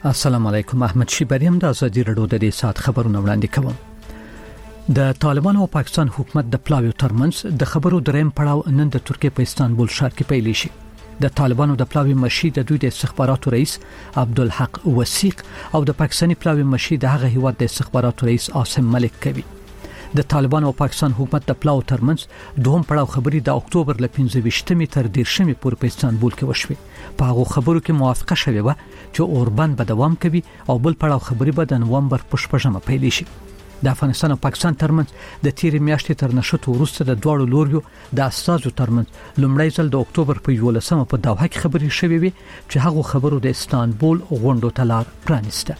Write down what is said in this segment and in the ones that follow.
السلام علیکم. احمد شیبریم د ازادي رادیو د دې سات خبرونه وړاندې کوم. د طالبانو او پاکستان حکومت د پلاوی ترمنځ د خبرو دریم پړاو نن د ترکیه په استانبول ښار کې پیل شي. د طالبانو د پلاوی مشي د دوی د استخباراتو رئیس عبدالحق وثیق او د پاکستاني پلاوی مشي د هغه هیواد د استخباراتو رئیس عاصم ملک کوي. د طالبانو او پاکستان حکومت د پلاو ترمنځ دوهم پړاو خبري د اکتوبر ل 15 تر 10 پورې په استانبول کې وشوه. په هغه خبرو کې موافقه شوه و چې اوربند به دوام کوي او بل پړاو خبري به د نومبر په 14 پیل شي. د افغانستان او پاکستان ترمنځ د تیر میاشتې تر نشټو وروسته د دوړو لوريو د اساسو ترمنځ لومړی ځل د اکتوبر په 11 په دوحه کې خبري شوې وي چې هغه خبرو د استانبول غونډو ته لار پرانیسته.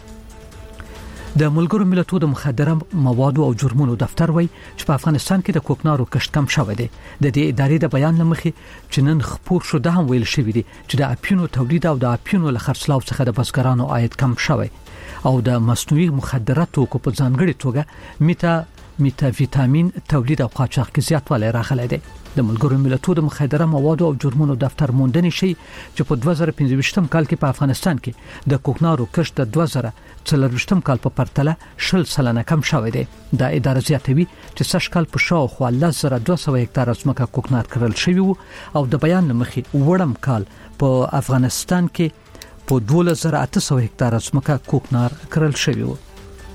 د ملګرو ملتونو د مخدره موادو او جرمونو دفتر وایي چې په افغانستان کې د کوکنارو کښت کم شوی دی. د دې ادارې د بیان لمخې چې نن خبر شو ده هم ویل شوی دی چې د اپینو تولید او د اپینو له خرڅلاو څخه د بزګرانو عاید کم شوی او د مصنوعي مخدراتو کو په ځانګړي توګه میتا ویټامین تولید او قاچاق کې زیاتوالی راغلی دی. د ملګرو ملتونو د مخدره موادو او جرمونو دفتر موندنې شي چې په 2015 کال کې په افغانستان کې د کوکنارو کښت د 2024 کال په پرتله 10% کم شوی دی. دا اداره زیاتوي چې سږ کال په شاوخوا 10200 هکتار ځمکه کوکنار کړل شوی وو او د بیان لمخې وړم کال په افغانستان کې په 2800 هکتار ځمکه کوکنار کړل شوی وو.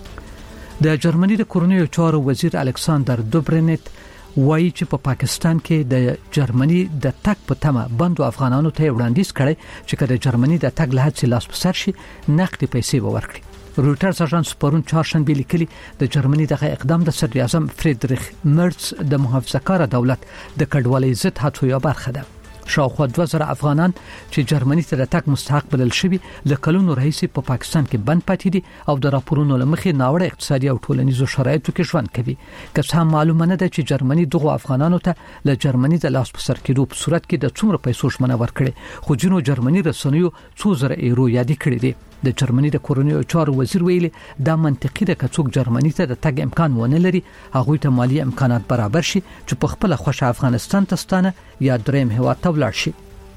د جرمني د کورنیو چارو وزیر الکساندر دوبرنت وایي چې په پاکستان کې د جرمني د تک په تمه بندو افغانانو ته وړاندیز کړي چې کله جرمني د تک له هڅې لاس په سر شي نقدي پیسې ورکړي. رويټرز اژانس پرون چهارشنبه لیکلي د جرمني دغه اقدام د صدر اعظم فریدریخ مرتز د محافظه‌کار دولت د کډوالۍ ضد هڅو یو برخه ده. شاوخوا 2000 افغانان چې جرمني ته د تک مستحق بلل شوي له کلونو راهیسې په پاکستان کې بند پاتې دي او د راپورونو لمخې ناوړه اقتصادي او ټولنیزو شرایطو کې ژوند کوي. که څه هم معلومه نه ده چې جرمني دغه افغانانو ته له جرمني د لاس په سر کېدو په صورت کې د څومره پیسو ژمنه ورکړي، خو جنو جرمني رسنیو 2000 یورو یادي کړی دي. د جرمني د کورنیو چارو وزیر ویلي دا منطقي ده که څوک جرمني ته د تګ امکان ونه لري هغه ته مالی امکانات برابر شي چې په خپل خوښه افغانستان ته ستانه یا دریم هیواد ته ولاړ شي.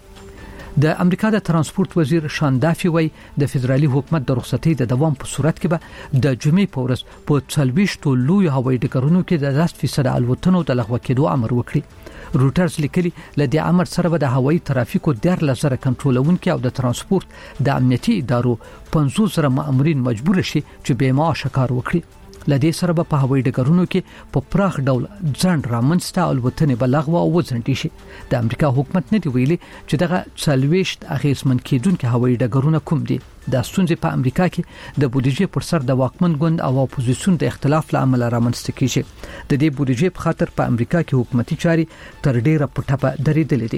د امریکا د ترانسپورت وزیر شان دافي وایي د فدرالي حکومت د رخصتۍ د دوام په صورت کې به د جمعې په ورځ په 40 لوی هوایي ډګرونو کې د 10% الوتنو د لغوه کېدو امر وکړي. رويټرز لیکلي لدې امر سره به د هوایي ترافیکو 10,000 کنټرولونکو او د ترانسپورت د امنیتي ادارو 500 مامورین مجبور شي چې بې معاش کار وکړي. لدې سره به په هوایي ډګرونو کې په پراخ ډول ځنډ رامنځته الوتنې بلغوه او وځنډي شي. د امریکا حکومت نه دی ویلي چې دغه 40 اغیزمن کېدونکو هوایي ډګرونه کوم دي. د ستونزې په امریکا کې د بودیجې پر سر د واکمن ګوند او اپوزیسیون د اختلاف لامل رامنځته کیږي. د دې بودیجې په خاطر په امریکا کې حکومتي چاري تر ډیره په ټپه درېدلې دي.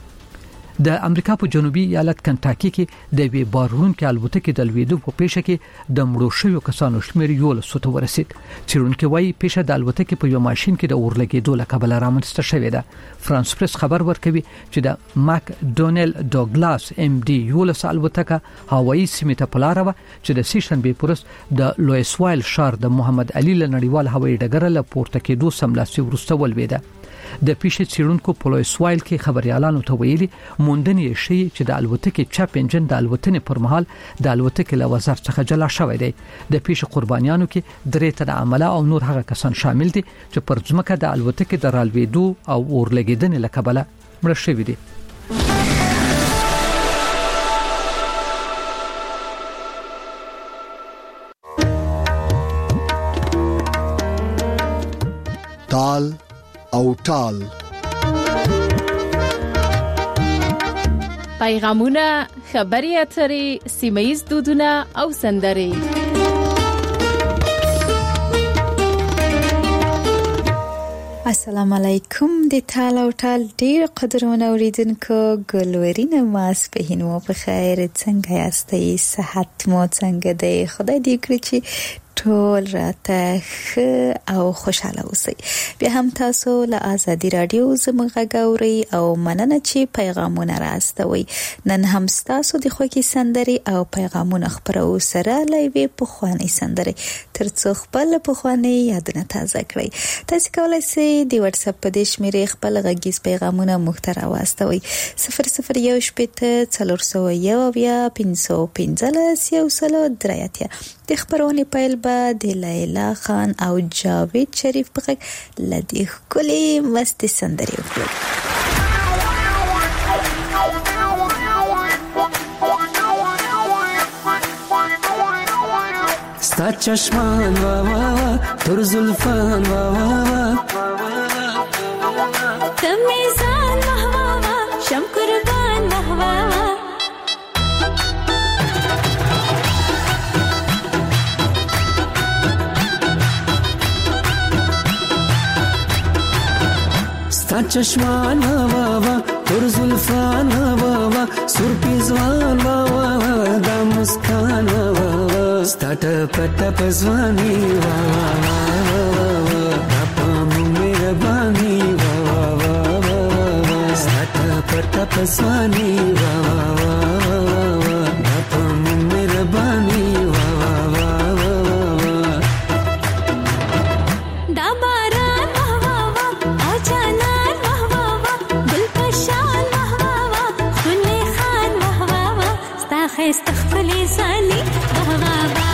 د امریکا په جنوبي ایالت کنټاکي کې د وی بارونکو الوتکې د لویدو په پیښه کې د مړو شویو کسانو شمېر 11 ته ورسید. چیرونکو وايي پیښه د الوتکې په یو ماشين کې د اورلګېدو له کبله رامنځته شوې ده. فرانس پریس خبر ورکوي چې د ماک ډونل دوګلاس ام ډي 11 الوتکه هوایي سیمه ته پلاره و چې د سیشنبه پورس د لویسوایل شار د محمد علي نړیوال هوایي ډګر له پورته کېدو سملاسي ورسته ولويده. د پیښې څیړونکو په لویسوایل کې خبريالانو ته ویلي موندنې شي چې د الوتکې چاپ انجن د الوتنې پر مهال د الوتکې له وزر څخه جلا شوی دی. د پیښې قربانیانو کې درې تنه عامله او نور هغه کسان شامل دي چې پر ځمکه د الوتکې د رالوېدو او اورلګېدنې له کبله مړه شوي دي. تال او ټال پیغامونه، خبري اترې، سیمایي دودونه او سندري. السلام علیکم. د تال او ټال ډیر قدرونه اوریدونکو ګلورینه ماسپهینو په خیر، څنګه یاستئ؟ صحت مو څنګه دی؟ خدای دې کړی چې ټول راته او خوشاله اوسئ. بیا هم تاسو له آزادي رادیو زموږ غاوري او مننه چې پیغامونه راستوي. نن هم تاسو د خوږی سندري او پیغامونه خبرو سره لایوي په خواني سندري ترڅو خپل په خواني یادونه تازه کړئ. تاسو کولای شئ د واتس اپ په دې شمیرې خپل غږیز پیغامونه محتوا واستوي 0018 415 د خبرونې پیل به د لیلا خان او جاوید شریف په غږ لدی کلی مست سندري وکړو. ستا چشمان وا وا تر زلفان وا وا تمیزان وا وا شم قربان وا وا ستا چشمان وا وا تر زلفان وا وا سر پیزوان وا وا دا مسکان وا وا ستا ټپ پزوانی وا وا دا پام مهربانی وا وا ستا ټپ پزوانی وا وا دا پام مهربانی وا وا دا باران وا وا او جانان وا وا گل پشان وا وا خلی خان وا وا ستا خست خلی زانی وا وا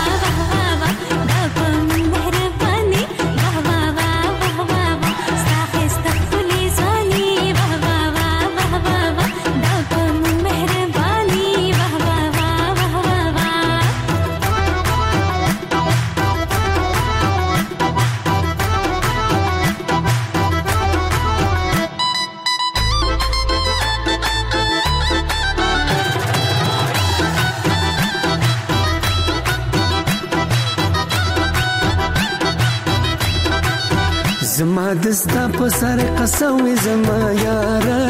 زما دستا په سر قسم زما یاره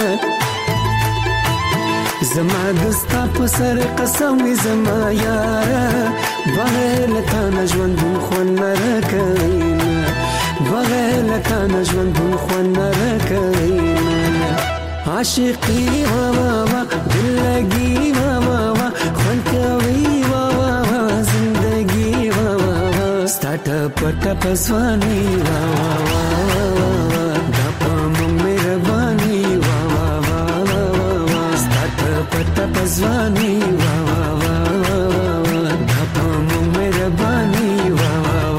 زما دستا په سر قسم زما یاره بغیر تا نژوند خو نه راکوي بغیر تا نژوند خو نه راکوي عاشقي وا وا دلګي وا وا خون کوي وا وا زندگی وا وا ستات پټ پسوانی وا وا دا پم مهرباني وا وا ستات پټ پسوانی وا وا دا پم مهرباني وا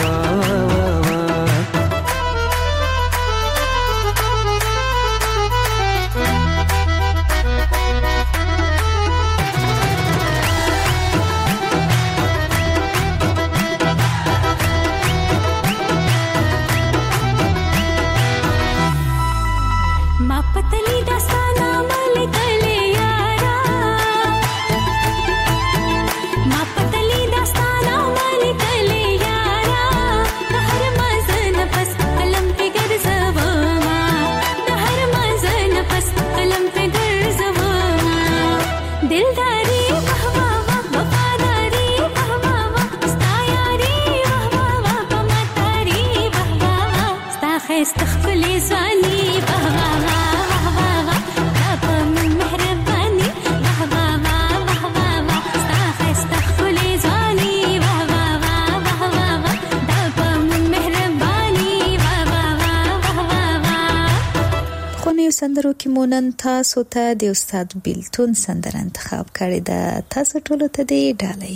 سندرو کې مونن تاسو ته د استاد بیلتون سندر انتخاب کړی دا تاسو ټول ته دی ډالۍ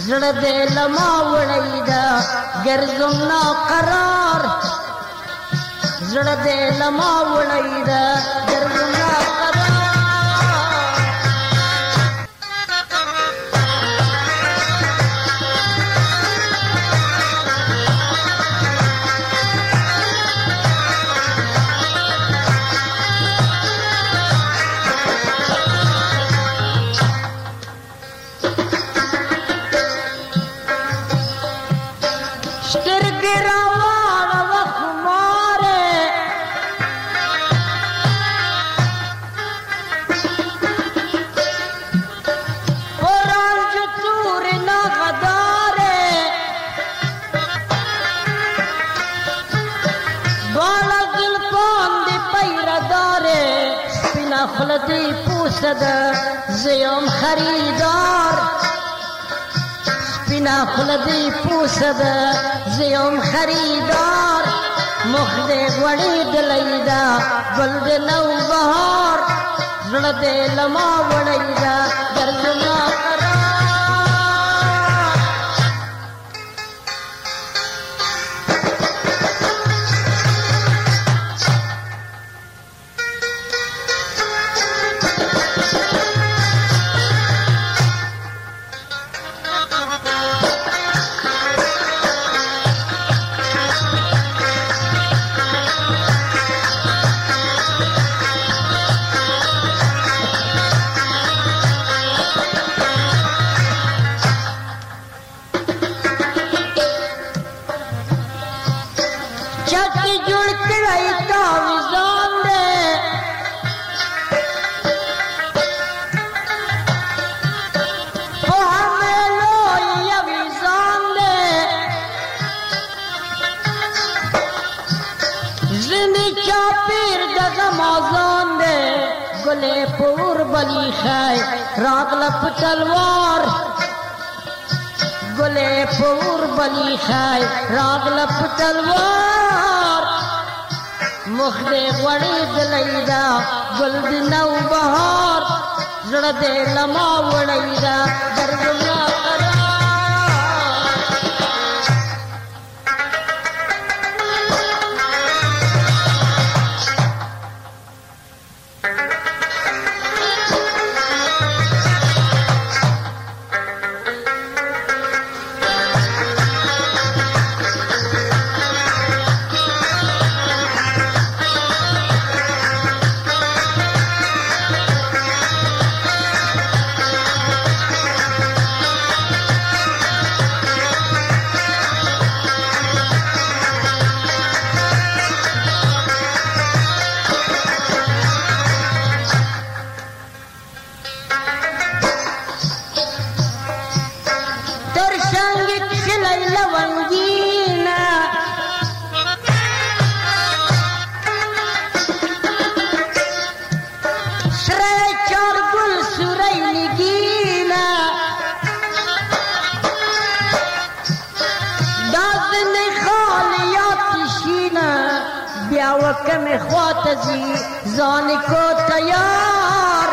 زړه دې لما وړی دا ګرځم نا قرار زړه دې لما وړی دا ګرځم نا قرار خلدی پوسد زیم خریدار سپینا خلدی پوسد زیم خریدار مخ دې وړې دلیدا ګل دې نو بهار زړه دې لما وړیدا درځما راغله په تلوار ګلې پور بلی خای راغله په تلوار مخ دې وړې دلیدا ګل دې نو بهار زړه دې لما وړیدا درځما کمی خواتزی زانی کو تیار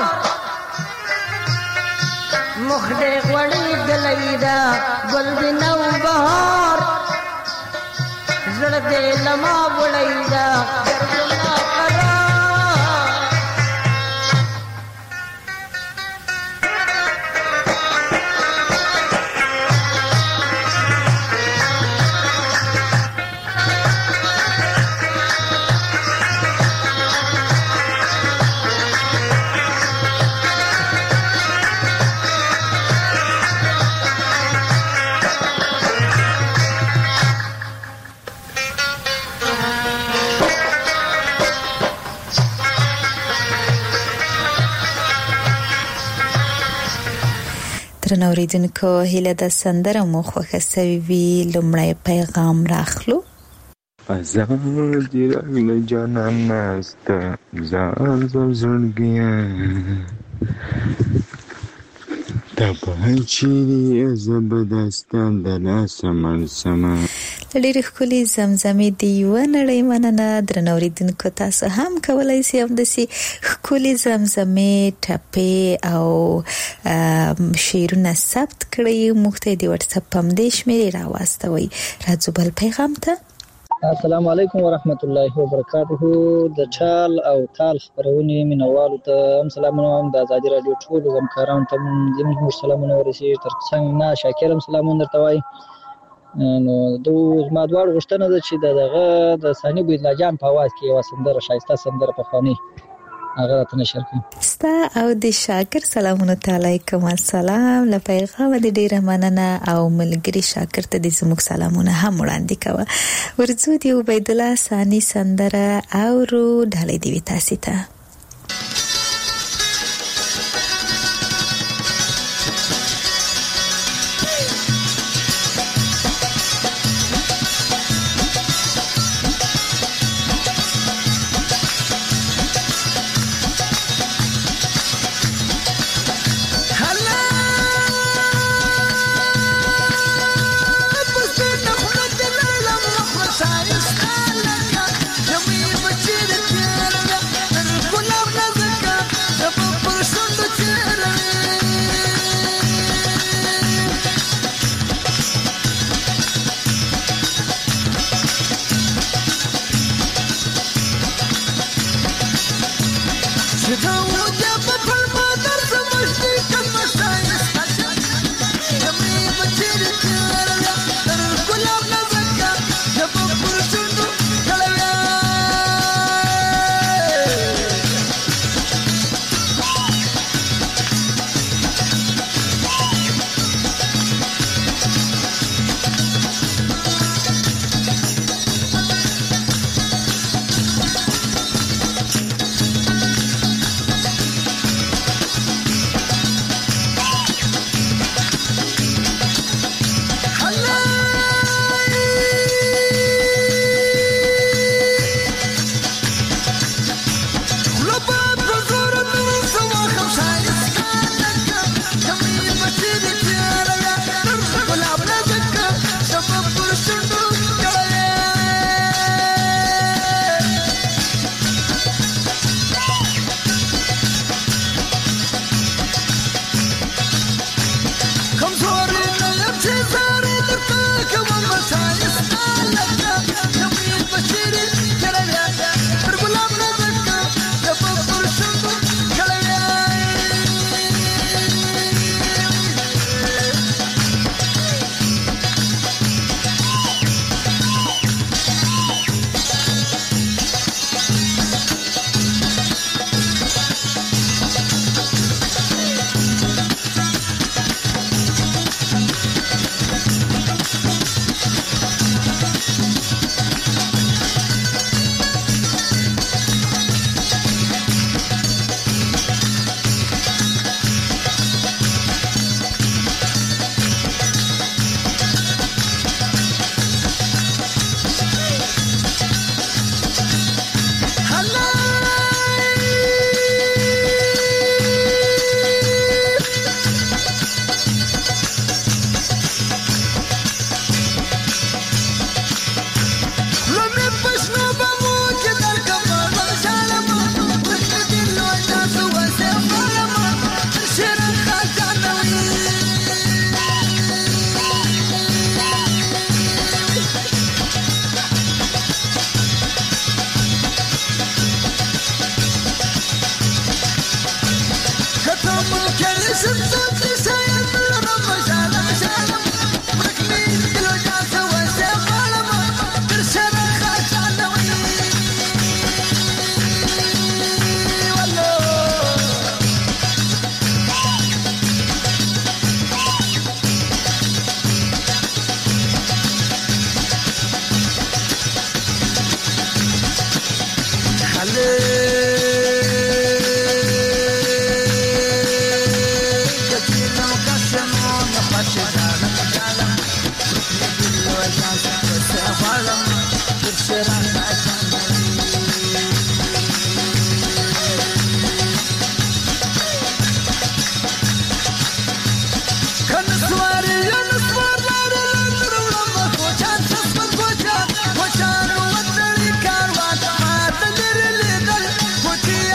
مخ دې غوړې دلیدا ګل دې نو بهار زړه دې لما وړیدا درځما قرار درنو اوریدونکو هیله د سندره مو خوښه سوي وي لومړی پیغام راخلو ازاد رنگ جانان است زار زړګیا د په چیرې زبردستان د لاس من سما ډېر ښکلي زمزمې دی ونړۍ مننه درنوریدونکو تاسو هم کولای شئ هم د سي ښکلي زمزمې ټپې او شعرونه ثبت کړئ موږ ته د واتس اپ هم د شمیرې راواستوي راځو بل پیغام ته السلام علیکم ورحمت الله وبرکاته د چال او تال خبرونه مینوالو ته هم سلامونه هم د آزادي رادیو ټول همکارانو ته زموږ سلامونه ورسیږي تر څنګ نه شاکرم سلامونه درته وایم نو ما دوار غوښتنه ده چې دغه د ثاني بویدلا جان په आवाज کې یو سندره شایسته سندره په خواني هغه ته نشر کړم ستا او د شاکر سلامونه علیکم السلام له پیغام د ډیره مننه او ملګری شاکر ته د زموږ سلامونه هم وړاندې کوه ورځو دی عبید الله ثاني سندره او رو ډالې دی تاسو ته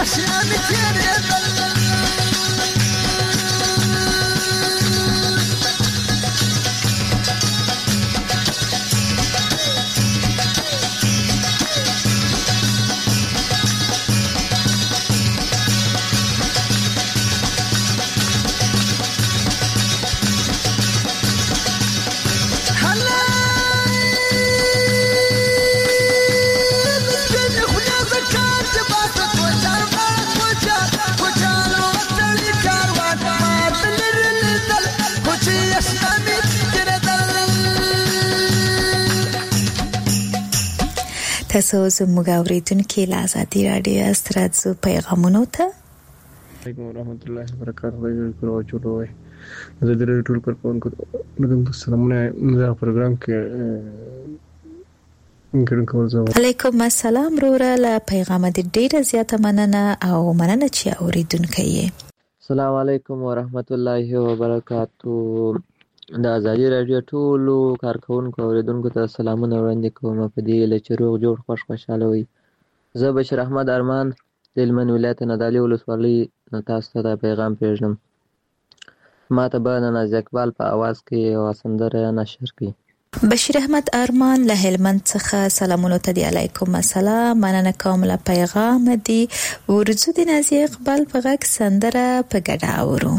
اشیانی تیرېدل تاسو زموږ اوریدونکو له ازادي رادیو استرادزو پیغامونو ته علیکم ورحمت الله وبرکاته کورو چلوي زه د ټول کارکونکو نو سلامونه دا پروګرام کې علیکم السلام وروره له پیغام د ډیره زیاته مننه او مننه چې اوریدونکو یې السلام علیکم ورحمت الله وبرکاته د ازادي رادیو ټولو کارکونکو اوریدونکو ته سلامونه وړاندې کوم په دې لچې روغ جوړ خوشاله وي زه بشیر احمد ارمان د هلمند ولایت نادعلي ولسوالۍ نه تاسو ته دا پیغام پېژنم ما ته به ناز اقبال په اواز کې یو سندره نشر کړي بشیر احمد ارمان له هلمند څخه سلامونه ته دی علیکم السلام مننه کوم له پیغام دی ورځو د ناز اقبال په غږ سندره په ګډه اورو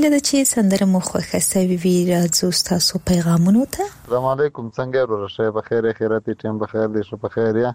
ده چې سندره مو خوښه سوي وي راځو تاسو پیغامونو ته. السلام علیکم، څنګه ورور شه بخیر خیرات ټیم بخیر دې شه بخیر یا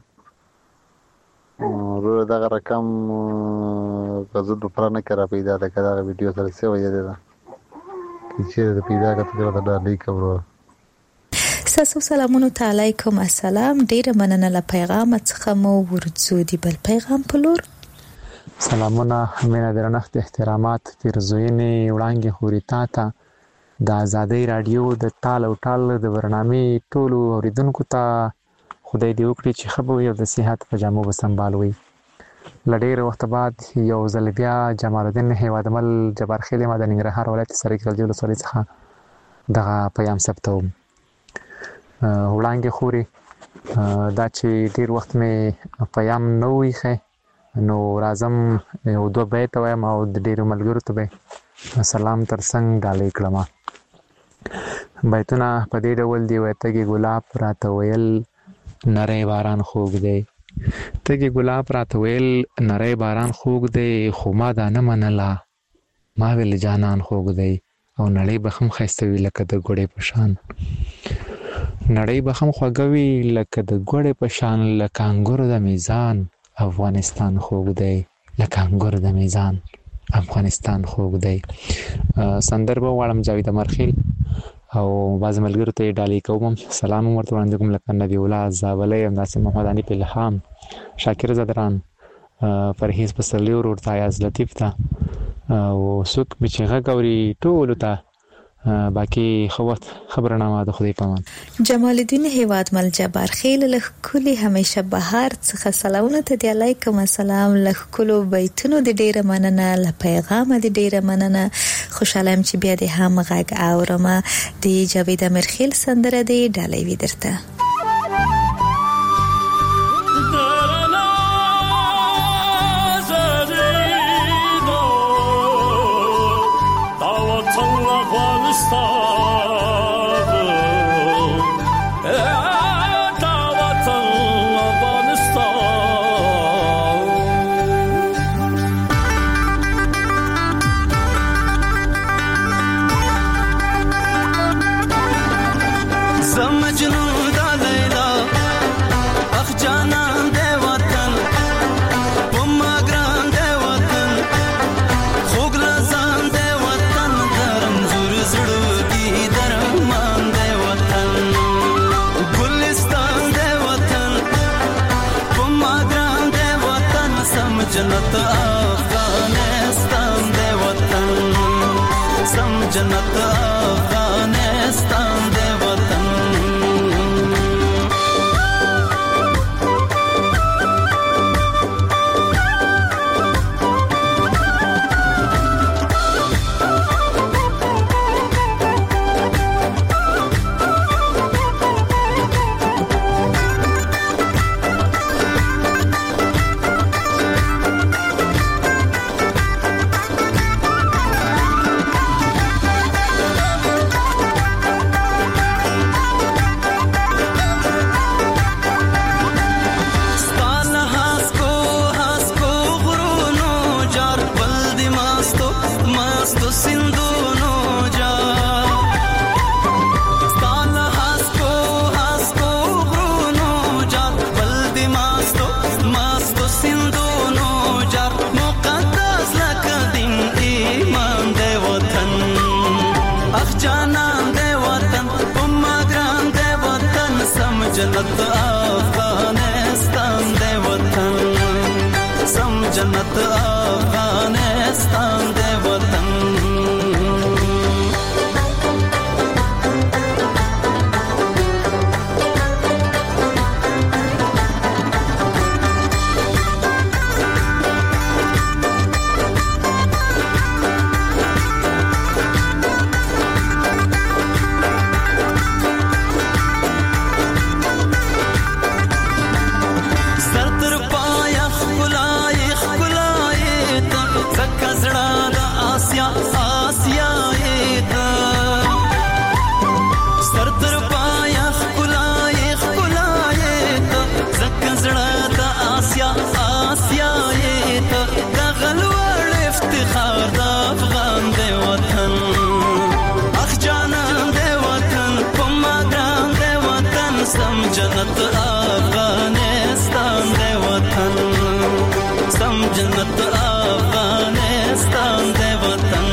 ورور دغه رقم غزو د پرانه کرا پیدا ده کدا ویډیو سره څه وایي ده چې د پیدا کته د ډالۍ کوو. تاسو سلامونه علیکم. السلام، ډیره مننه له پیغام څخه مو ورځو دی بل پیغام په لور. سلامونه، مینه درنښت احترامات پیرزوینې وړاندې خوري تا ته د آزادۍ رادیو د ټال او ټال د برنامې ټولو اوریدونکو ته خدای دې وکړي چې ښه به وي او د صحت په جامو به سنبال وي. له ډېر وخت بعد یو ځل بیا جمال الدین هیوادمل جبارخیل ما د ننګرهار ولایت سرکیل ولسوالۍ څخه دغه پیام ثبتوم. وړاندې خوري دا چې ډېر وخت مې پیام نه ویښی نو راځم یو دوه بیت وایم او د ډېرو ملګرو ته به سلام ترڅنګ ډالۍ کړم. بیتونه په دې ډول دي: وایي تږي ګلاب راته ویل نری باران خوږ دی، تږي ګلاب راته ویل نری باران خوږ دی، خو ما دا نه منله ما ویل جانان خوږ دی، او نړۍ به هم ښایسته وي لکه د ګوړې په شان، نړۍ به هم خوږه وي لکه د ګوړې په شان، لکه انګور د میزان افغانستان خوږ دی، لکه انګور د میزان افغانستان خوږ دی. سندر به وغواړم جاوید امرخیل او بعض ملګرو ته یې ډالۍ کوم. سلام هم ورته وړاندې کوم لکه نبی الله زابلی، همداسې محمد حنیف الهام، شاکر زدران، پرهیز پسرلي ورور ته، ایاز لطیف ته او څوک مې چې غږ اوري ټولو ته باقي ښه وخت خبرنامه د خدای په امان. جمال الدین هیوادمل جبارخیل له ښکلي همیشه بهار څخه سلامونه ته دی. علیکم السلام. له ښکلو بیتونو د ډیره مننه، له پیغامه د ډیره مننه. خوشاله یم چې بیا د هم غږ اورم. د جاوید امرخیل سندره دی ډالۍ وي درته. جنت افغانستان دی وطن، سم جنت افغانستان دی وطن. جنت افغانستان دی وطن، سم جنت افغانستان دی وطن. جنت افغانستان دے وطن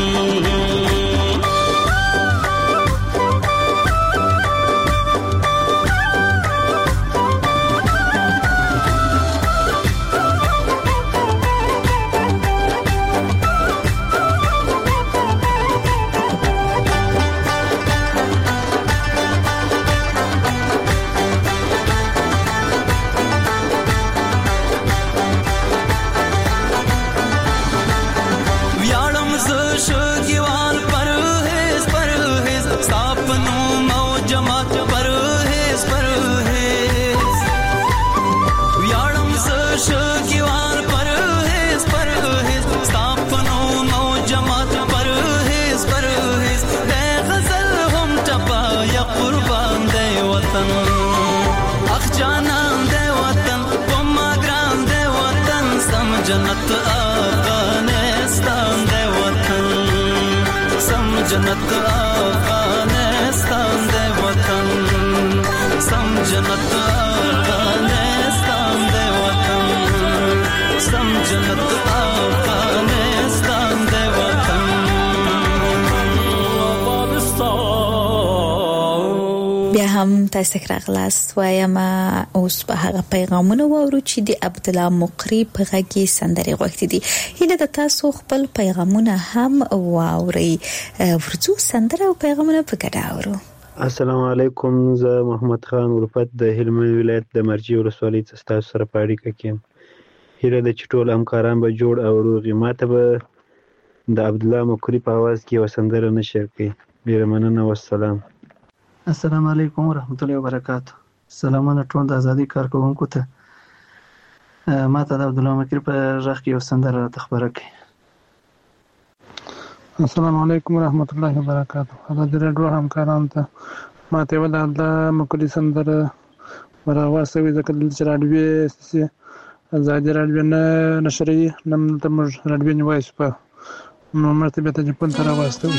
جنت افغانستان دے وطن سم جنت افغانستان دے وطن سم جنت افغانستان دے وطن سم جنت افغانستان دے وطن بیا هم تاسو راغلاست وایم اوس په هغه پیغامونه وورو چې د عبد الله مقری په غږی سندري غوښتي دي هله د تاسو خپل پیغامونه هم واوري ورڅو سندره او پیغامونه په ګډه اورو السلام علیکم زه محمد خان ولفت د هلمند ولایت د مرجی ولسوالۍ څخه سره پاړیکه کېم هله د چټول همکاران به جوړ او روغي ماته به د عبد الله مقری په आवाज کې وسندره نشر کړي ډیر مننه والسلام السلام علیکم ورحمت الله وبرکاتہ سلامونه ټول د ازادي کارکونکو ته ماته د عبد الله مقری په ژغ کې وسندره تخبره کړي السلام علیکم ورحمت الله وبرکاتہ د رادیو همکارانو ته ماته ول د مقری سندره ورغواسوي ځکه چې رادیو سي ازادي رادیو نه نشري نن ته موږ رادیو نیوایس په نو مرتبه ته په تر واستوي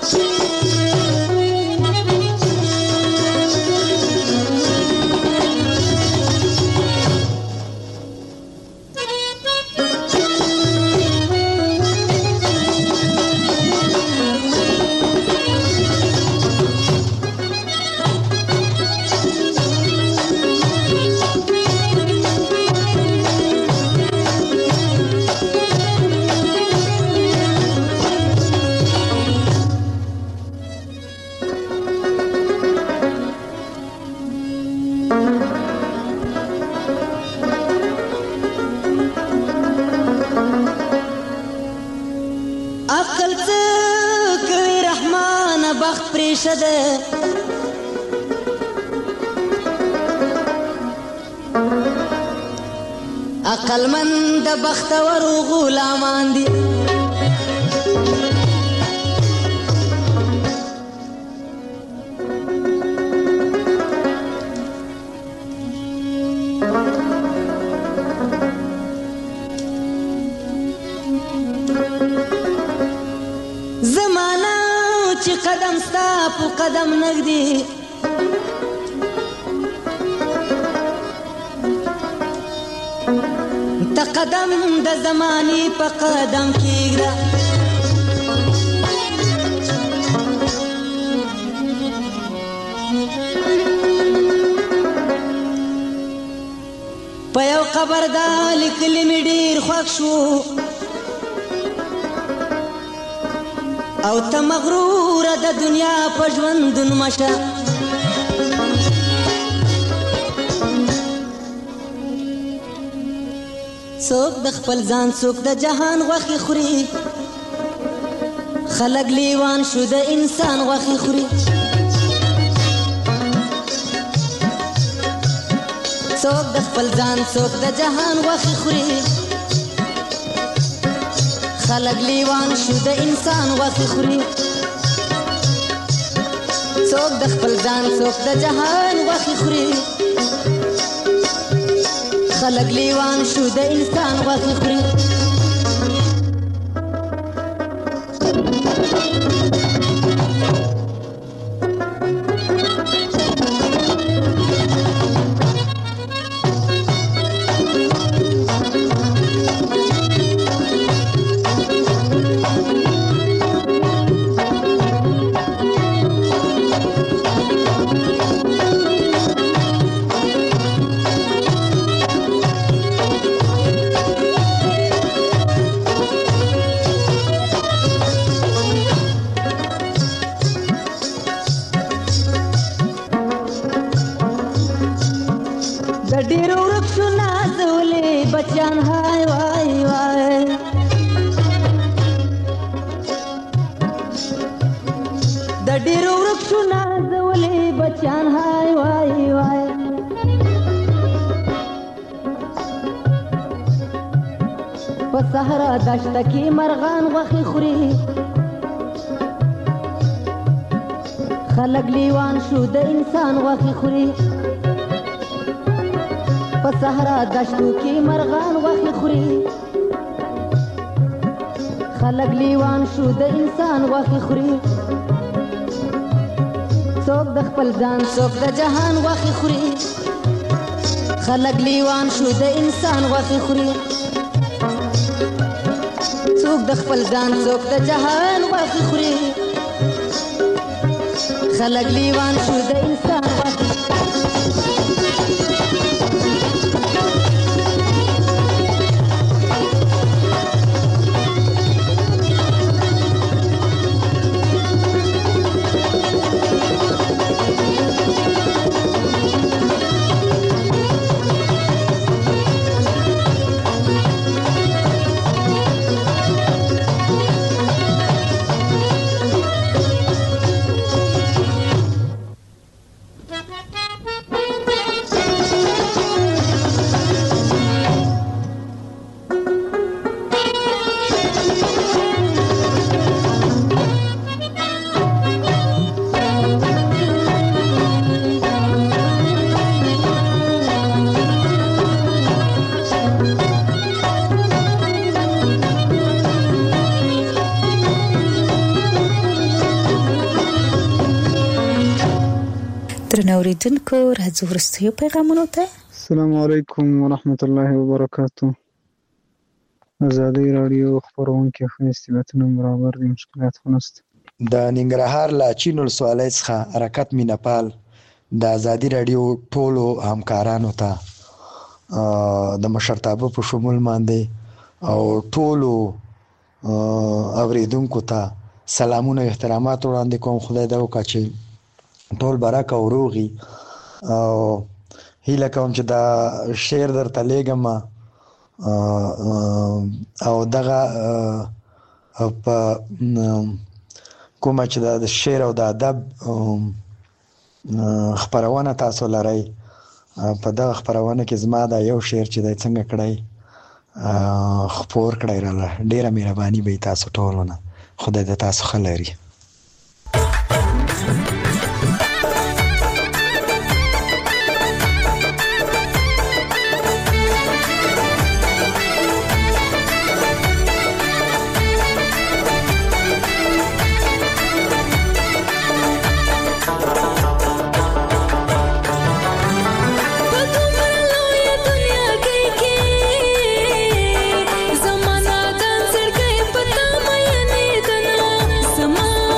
عقل مند بختور غلامان دي زمانہ چې قدم ستا په قدم نږدې قدم د زماني په قدم کېږه په یو خبر دا لیکلې مې ډېر خوښ شو او ته مغروره د دنیا په ژوندون مشه څوک د خپل ځان څوک د جهان غوښې خوري خلک لیوان شو د انسان غوښې خوري څوک د خپل ځان څوک د جهان غوښې خوري خلک لیوان شو د انسان غوښې خوري څوک د خپل ځان څوک د جهان غوښې خوري خلق لیوان شو د انسان غوښې خوري بچیان هاي وای وای د ډیرو ورښتونه زولې بچیان هاي وای وای په صحرا دشته کې مرغان غوښې خوري خلک لیوان شو د انسان غوښې خوري په صحرا دشتو کې مرغان غوښې خوري خلک لیوان شو د انسان غوښې خوري څوک د خپل ځان څوک د جهان غوښې خوري خلک لیوان شو د انسان غوښې خوري څوک د خپل ځان څوک د جهان غوښې خوري خلک لیوان شو د انسان غوښې درنوریدونکو راځو وروستیو پیغامونو ته. السلام علیکم ورحمت الله وبرکاتو. ازادي رادیو خبرونکي خو استعدادونه برابر دي، مشکلات خو نشته. د ننګرهار لا چین ولسوالۍ څخه حرکت مینپال د ازادي رادیو ټولو همکارانو ته د مشرتابه په شمول باندې او ټولو اوریدونکو ته سلامونه احترامات وړاندې کوم. خدای دا وکړي چې ټول برک او روغي او هیله کوم چې دا شعر درته لېږم او دغه په کومه چې د شعر او د ادب خبرونه تاسو لرئ، په دغه خبرونه کې زما دا یو شعر چې دی څنګه کړی خپور کړی راله. ډیره مهرباني به تاسو ټولونه. خدای دې تاسو ښه لري. زمانہ دن سړ گئی پتا مې نه دنا سما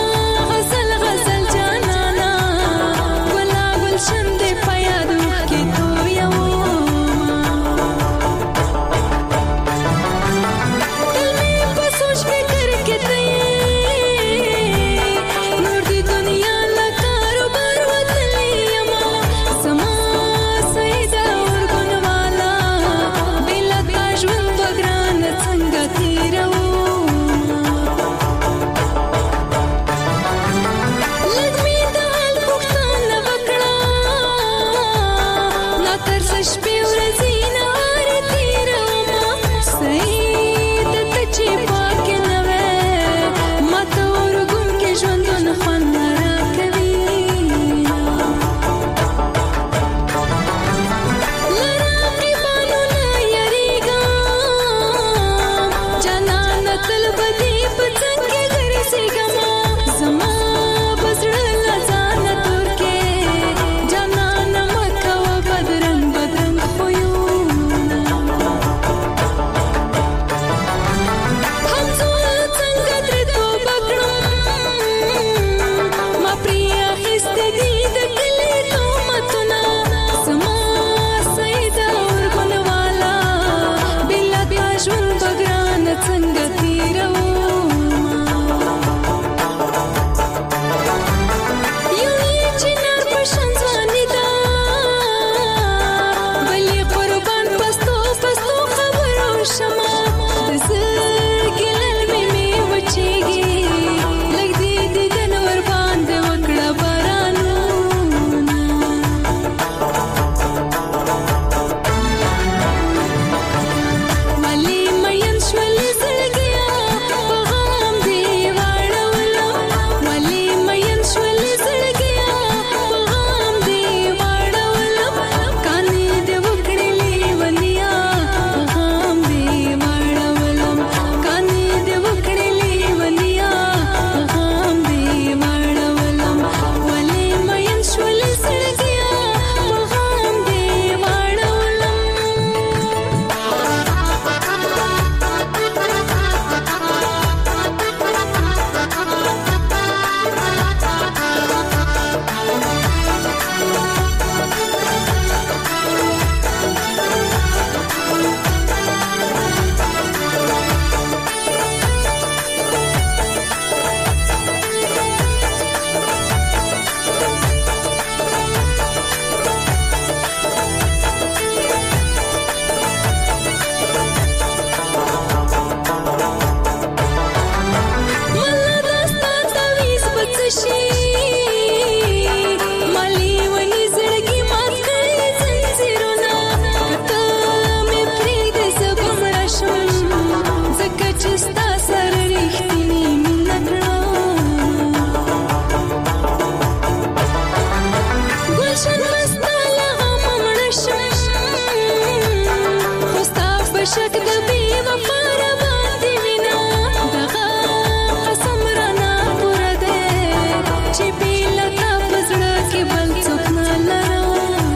شک د بې وفا را باندې وینا دغه قسم رانا پوره دی چې بې له تا په زړه کې بل څوک نه لرم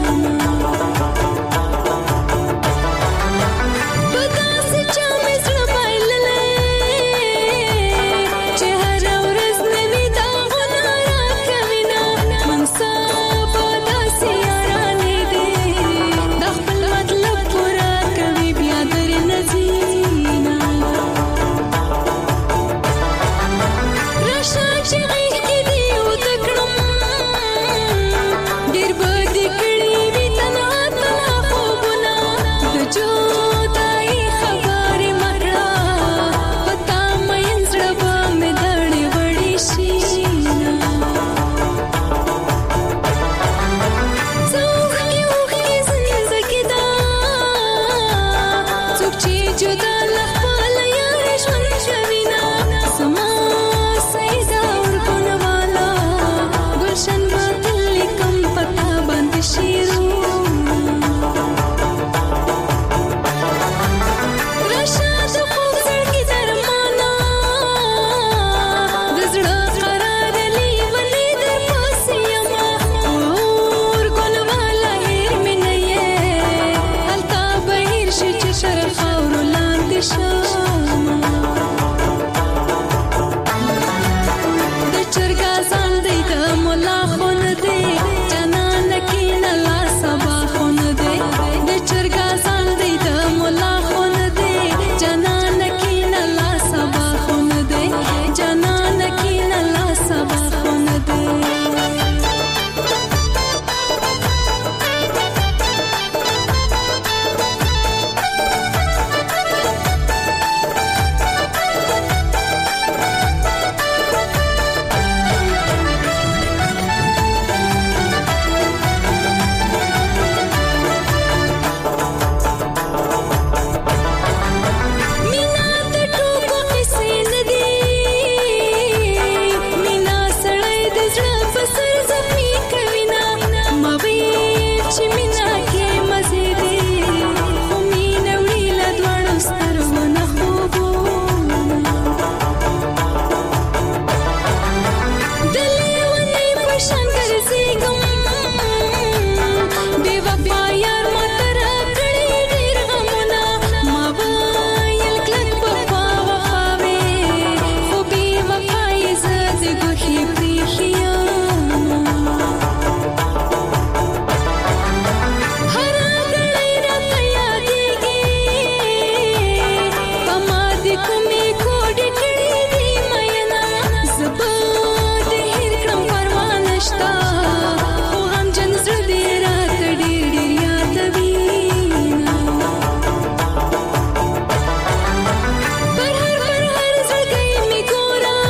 په داسې چا مې زړه بایللی چې هره ورځ نوي داغونه راکوینه منصه په داسې یارانې دی د خپل مطلب پوره کوي بیا درې نه ځینه راشه چې غېږ کې دې اوده کړم ډېر به دې کړي وي تنها تنها خوبونه د جدایي خبرې مه کړه په تا مین زړه به مې دړې وړې شي څه اوښکې اوښکې زندګي ده څوک چې جدا له خپله یاره ژوند کوینه زما سیده ورکون والا ګلشن به تل لیکم په تا باندې شعرونه راشه د خوږ زړګي درمانه د زړه قرار لیونی در پسې یمه ورکون والا هېر مې نه یې هلته به هېر شي چې تر خاورو لاندې شمه د چرګا ځان دی د ملا خون دی جانانه کینه لا سبا خون دی د چرګا ځان دی د ملا خون دی جانانه کینه لا سبا خون دی جانانه کینه لا سبا خون دی مینا د ټوکو قصې نه دي مینا سړی د زړه په سر زخمي کوینه ما ویل چې مینا کې مزې دي خو مینه وړي له دواړو سترګو نه خوبونه د لیونۍ په شان ګرځېږم بې وفا یار ماته راکړي ډېر غمونه ما ویل کلک وفا وفا وې خو بې وفا یې زه د ګوښې پرېښې یم هره ګړۍ راته یادېږي په ما دې کومې کوډې کړې دي مینه زه به دې هېر کړم پروا نشته خو غمجن زړه دې راته ډېر ډېر یادوینه پر هر زړګی مې ګوره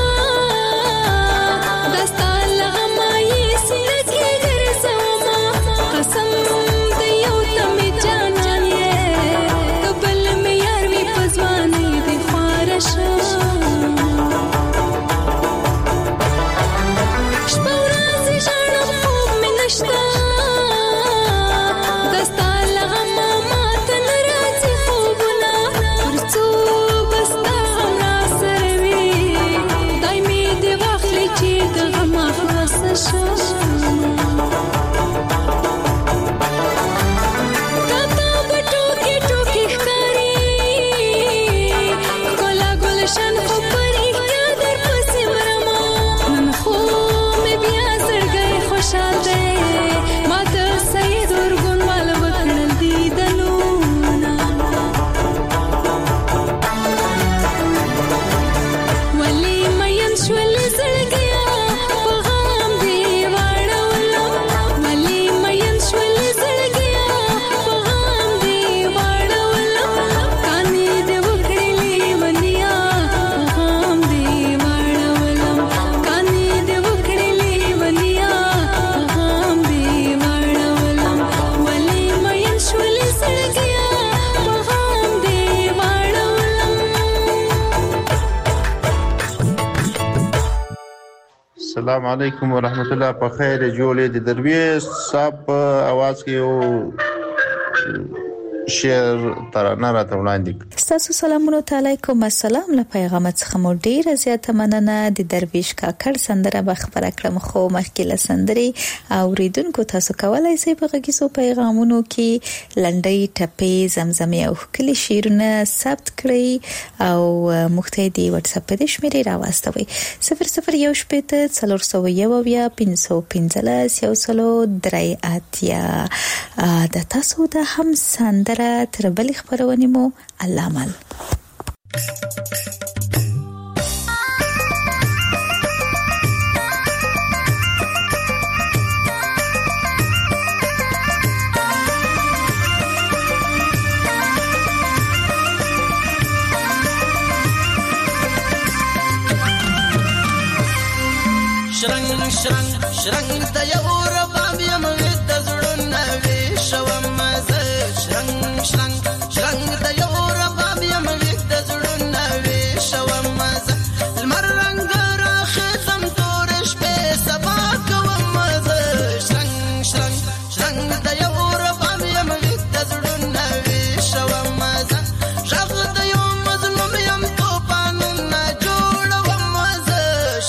دا ستا له غمه یې سینه کې ګرځومه قسم د یو تمې جانان یې که بل مې یار وي په ځوانۍ دې خواره شم شپه ورځ ژاړم خوب مې نشته دا ستا له غمه ماته نه راځي خوبونه تر څو به ستا غم راسره وي خدای مې دې واخلي چې د غمه خلاصه شم راته به ټوکې ټوکې ښکاري ښکلا ګلشن خو په رښتیا درپسې مرمه نن خو مې بیا زړګی خوشحال دی ما د سید ورګون والا وکړل دیدنونه ولې مین شول زړګیا په غم دې واړولم ولې مین شول زړګیا په غم دې واړولم کانې دې وکړې لیونیا په غم دې واړولم کانې دې وکړې لیونیا په غم دې واړولم ولې مین شول زړګیا په غم دې واړولم السلام علیکم ورحمت الله په خیر جوړې د درویش صاحب په आवाज کې یو شعر ترانه راته وړاندې کړ. تاسو سلامونه علیکم. السلام له پیغام څخه مو ډیره زیاته مننه. د درویش کاکړ سندره به خبره کړم خو مخکې له سندرې اوریدونکو تاسو کولای شئ په غږیزو پیغامونو کې لنډۍ ټپې زمزمې او ښکلي شعرونه ثبت کړئ او موږ ته د واتس اپ په شمیرې راوستوئ 00101515 د تاسو د هم سندره تر بل خبرونه مو علامل شرنګ د یو رباب یم د زړونو وې شوم مزه شرنګ د یو رباب یم د زړونو وې شوم مزه لمر رنگ راخزم تور شپه سبا کوم مزه شرنګ د یو رباب یم د زړونو وې شوم مزه ژغ د یو مظلوم یم توپان نه جوړوم مزه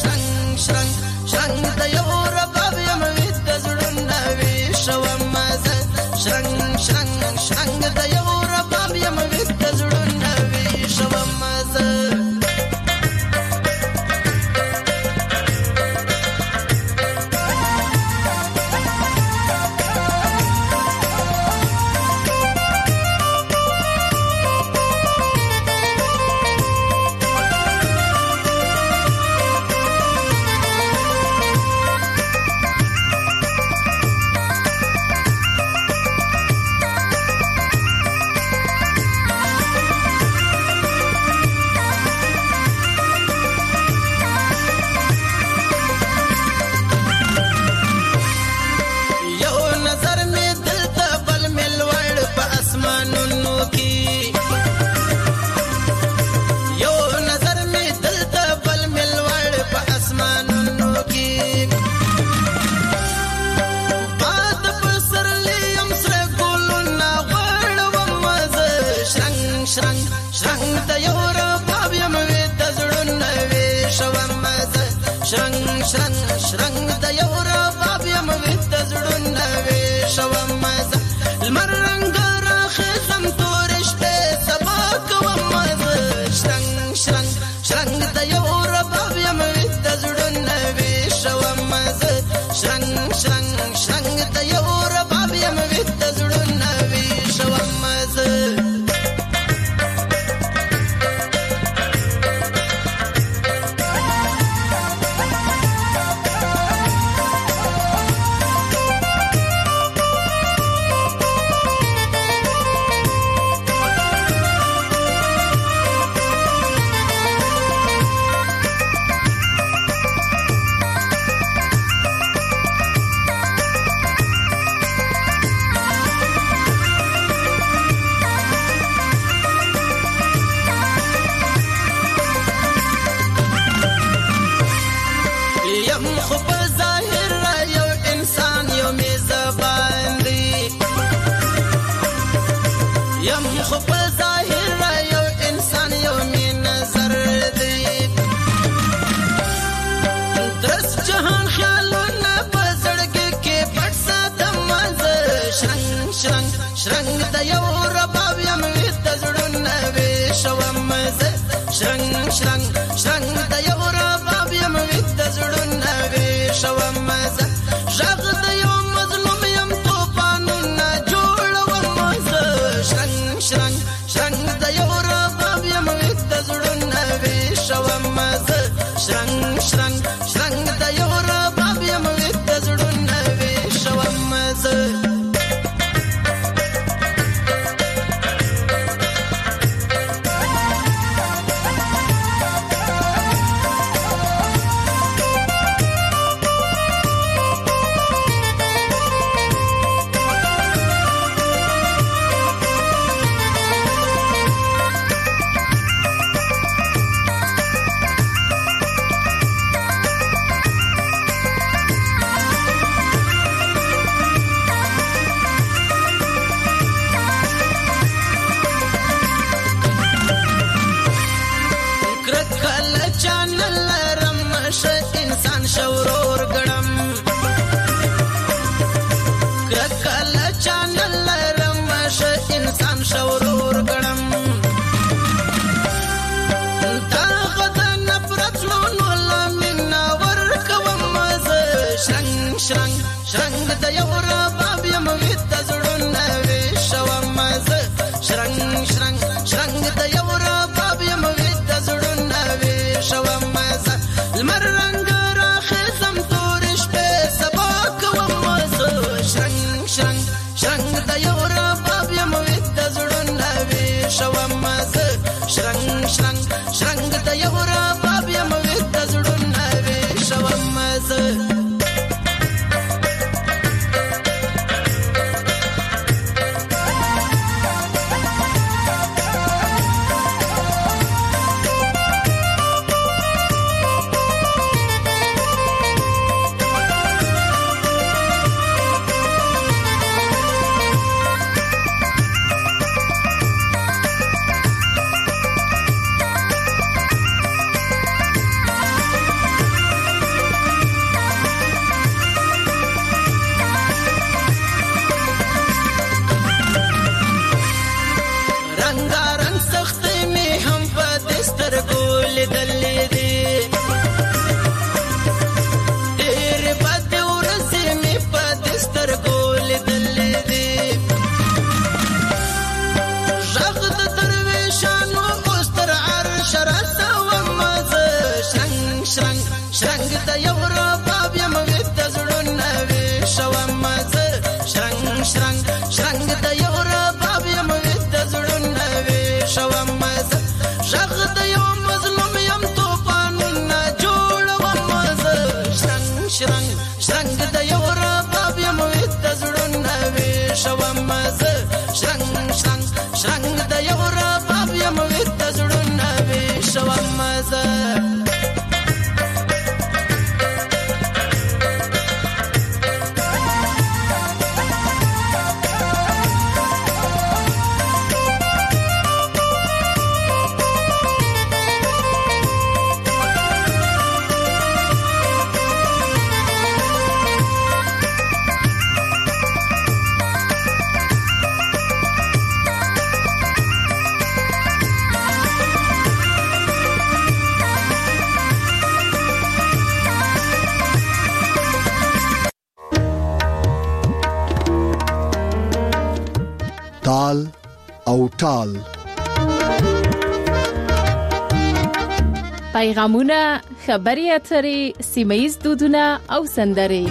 شرنګ د یو رباب یم د زړونو وې شوم مزه شرنګ د یو رباب یم د زړونو وې شوم مزه شرنګ د یو رباب یم د زړونو وې شوم مزه شرنګ د یو رباب یم د زړونو وې شوم مزه لمر رنگ راخزم تور شپه سبا کوم مزه شرنګ د یو رباب یم د زړونو وې شوم مزه شرنګ د یو رباب یم د زړونو وې شوم مزه شرنګ د یو رباب یم د زړونو وې شوم مزه شرنګ د یو رباب یم د زړونو وې شوم مزه ژغ د یو مظلوم یم توپان نه جوړوم مزه شرنګ د یو رباب یم د زړونو وې شوم مزه شرنګ د یو رباب یم د زړونو وې شوم مزه ټال. پیغامونه، خبري اترې، سیمه‌ییز دودونه او سندرې.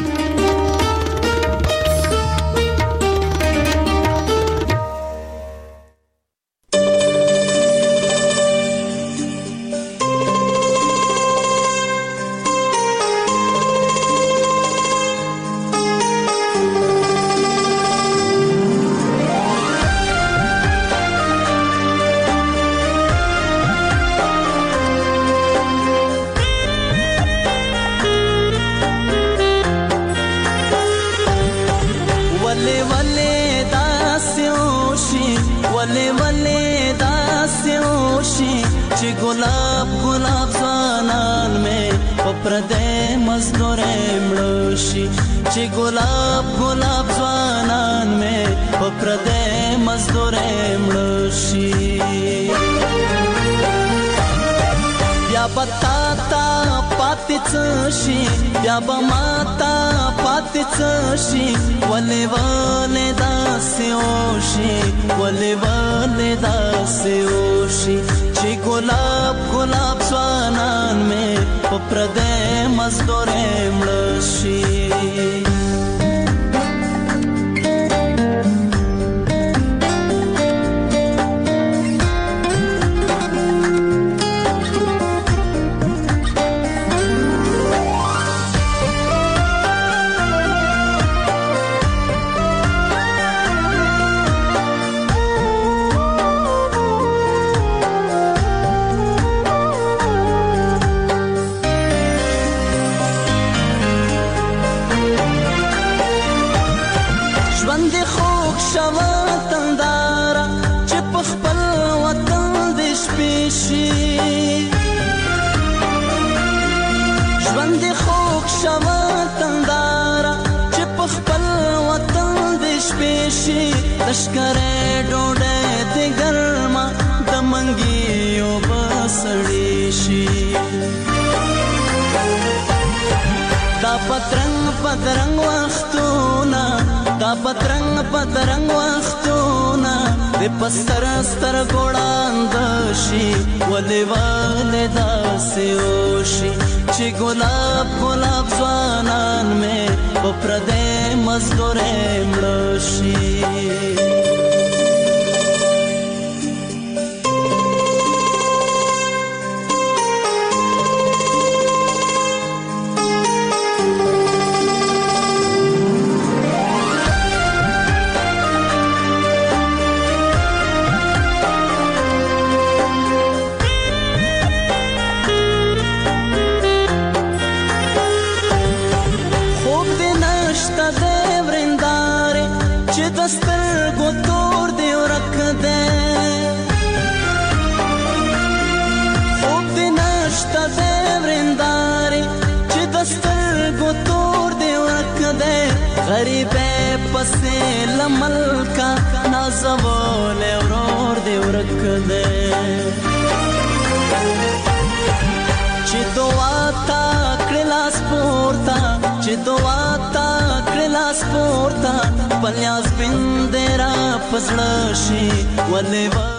پلیاس بندرا پزړه شي ولې